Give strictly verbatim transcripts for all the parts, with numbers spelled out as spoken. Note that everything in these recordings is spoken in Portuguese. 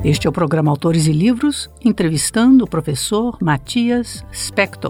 Este é o programa Autores e Livros, entrevistando o professor Matias Spector.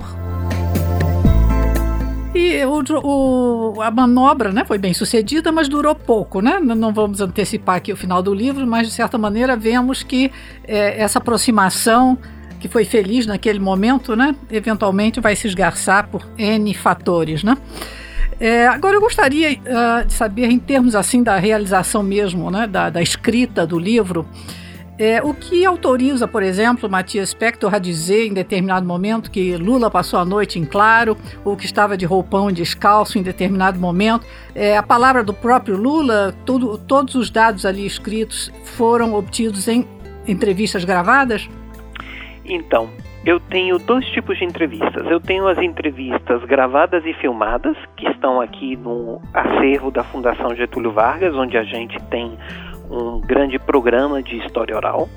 E o, o, a manobra, né, foi bem sucedida, mas durou pouco, né? Não vamos antecipar aqui o final do livro, mas de certa maneira vemos que é, essa aproximação, que foi feliz naquele momento, né, eventualmente vai se esgarçar por N fatores, né? É, agora eu gostaria uh, de saber, em termos assim da realização mesmo, né, da, da escrita do livro, É, o que autoriza, por exemplo, Matias Spector a dizer em determinado momento que Lula passou a noite em claro, ou que estava de roupão e descalço em determinado momento? É, a palavra do próprio Lula, tudo, todos os dados ali escritos foram obtidos em entrevistas gravadas? Então, eu tenho dois tipos de entrevistas. Eu tenho as entrevistas gravadas e filmadas, que estão aqui no acervo da Fundação Getúlio Vargas, onde a gente tem um grande programa de história oral.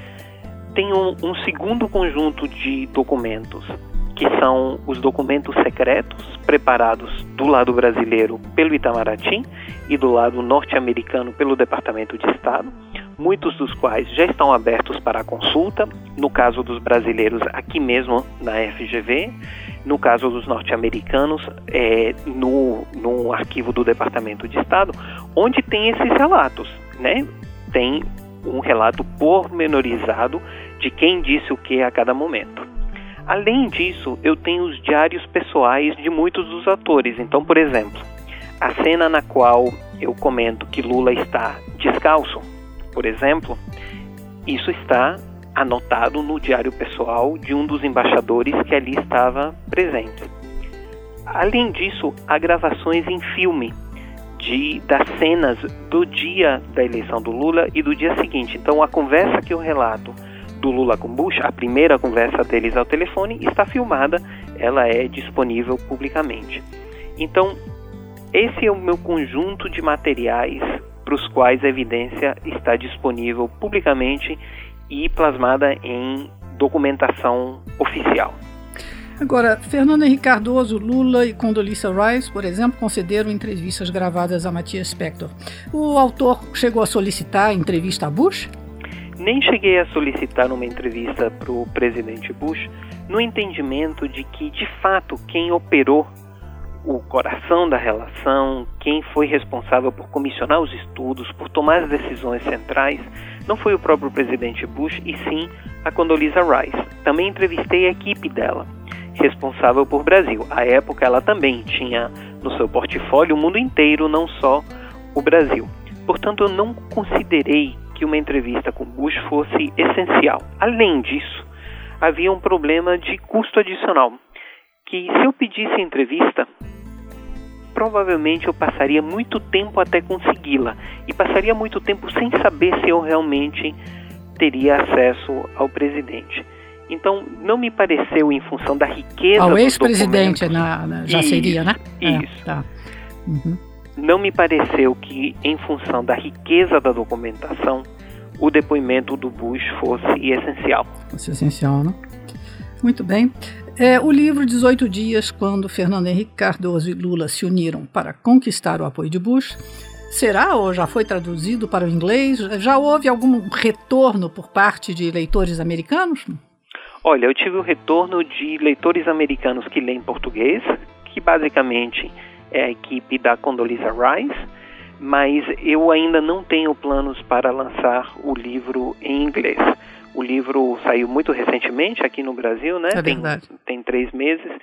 Tem um, um segundo conjunto de documentos, que são os documentos secretos preparados do lado brasileiro pelo Itamaraty e do lado norte-americano pelo Departamento de Estado, muitos dos quais já estão abertos para consulta, no caso dos brasileiros aqui mesmo na F G V, no caso dos norte-americanos é, no, no arquivo do Departamento de Estado, onde tem esses relatos, né? Tem um relato pormenorizado de quem disse o que a cada momento. Além disso, eu tenho os diários pessoais de muitos dos atores. Então, por exemplo, a cena na qual eu comento que Lula está descalço, por exemplo, isso está anotado no diário pessoal de um dos embaixadores que ali estava presente. Além disso, há gravações em filme de, das cenas do dia da eleição do Lula e do dia seguinte. Então, a conversa que eu relato do Lula com Bush, a primeira conversa deles ao telefone, está filmada, ela é disponível publicamente. Então, esse é o meu conjunto de materiais para os quais a evidência está disponível publicamente e plasmada em documentação oficial. Agora, Fernando Henrique Cardoso, Lula e Condoleezza Rice, por exemplo, concederam entrevistas gravadas a Matias Spector. O autor chegou a solicitar entrevista a Bush? Nem cheguei a solicitar uma entrevista para o presidente Bush, no entendimento de que, de fato, quem operou o coração da relação, quem foi responsável por comissionar os estudos, por tomar as decisões centrais, não foi o próprio presidente Bush, e sim a Condoleezza Rice. Também entrevistei a equipe dela, responsável por Brasil. À época, ela também tinha no seu portfólio o mundo inteiro, não só o Brasil. Portanto, eu não considerei que uma entrevista com Bush fosse essencial. Além disso, havia um problema de custo adicional, que se eu pedisse a entrevista, provavelmente eu passaria muito tempo até consegui-la, e passaria muito tempo sem saber se eu realmente teria acesso ao presidente. Então, não me pareceu, em função da riqueza ao dos ex-presidente documentos... na, na, já isso, seria, né? Isso. É, tá. Uhum. Não me pareceu que, em função da riqueza da documentação, o depoimento do Bush fosse essencial. Fosse essencial, né? Muito bem. É, o livro dezoito dias, quando Fernando Henrique Cardoso e Lula se uniram para conquistar o apoio de Bush, será ou já foi traduzido para o inglês? Já houve algum retorno por parte de leitores americanos? Olha, eu tive o retorno de leitores americanos que leem português, que basicamente é a equipe da Condoleezza Rice, mas eu ainda não tenho planos para lançar o livro em inglês. O livro saiu muito recentemente aqui no Brasil, né? É verdade. Tem, tem três meses,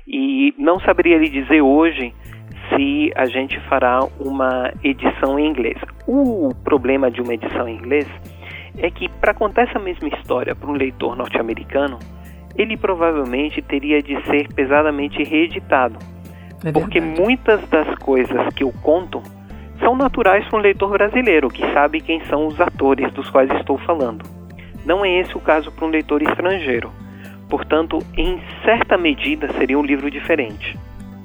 e não saberia lhe dizer hoje se a gente fará uma edição em inglês. O problema de uma edição em inglês é que, para contar essa mesma história para um leitor norte-americano, ele provavelmente teria de ser pesadamente reeditado. É porque muitas das coisas que eu conto são naturais para um leitor brasileiro, que sabe quem são os atores dos quais estou falando. Não é esse o caso para um leitor estrangeiro. Portanto, em certa medida, seria um livro diferente.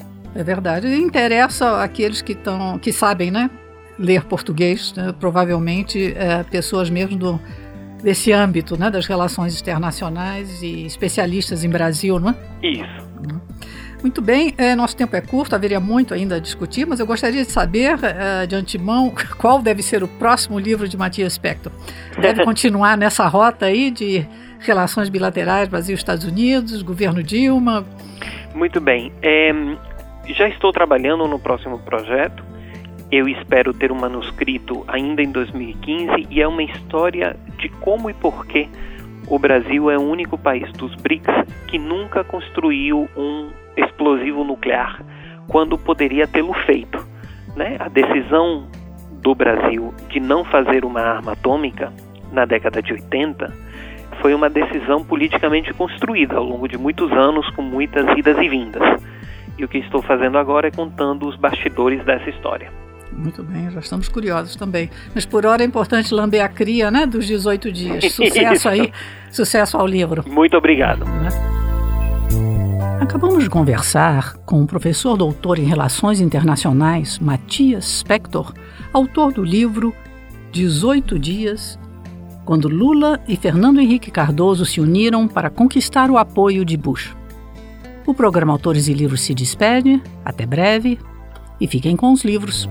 É verdade. E interessa àqueles que, tão, que sabem, né, ler português, né, provavelmente é, pessoas mesmo do, desse âmbito, né, das relações internacionais e especialistas em Brasil, não é? Isso. Muito bem, é, nosso tempo é curto, haveria muito ainda a discutir, mas eu gostaria de saber, é, de antemão, qual deve ser o próximo livro de Matias Spector. Deve continuar nessa rota aí de relações bilaterais Brasil-Estados Unidos, governo Dilma? Muito bem, é, já estou trabalhando no próximo projeto. Eu espero ter um manuscrito ainda em dois mil e quinze e é uma história de como e por que o Brasil é o único país dos B R I C S que nunca construiu um explosivo nuclear quando poderia tê-lo feito, né? A decisão do Brasil de não fazer uma arma atômica na década de oitenta foi uma decisão politicamente construída ao longo de muitos anos, com muitas idas e vindas. E o que estou fazendo agora é contando os bastidores dessa história. Muito bem, já estamos curiosos também. Mas por hora é importante lamber a cria, né, dos dezoito dias. Sucesso aí, sucesso ao livro. Muito obrigado. Acabamos de conversar com o professor doutor em Relações Internacionais, Matias Spector, autor do livro dezoito dias, quando Lula e Fernando Henrique Cardoso se uniram para conquistar o apoio de Bush. O programa Autores e Livros se despede, até breve, e fiquem com os livros.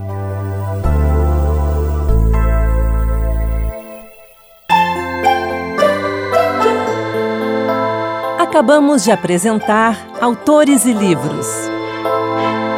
Acabamos de apresentar Autores e Livros.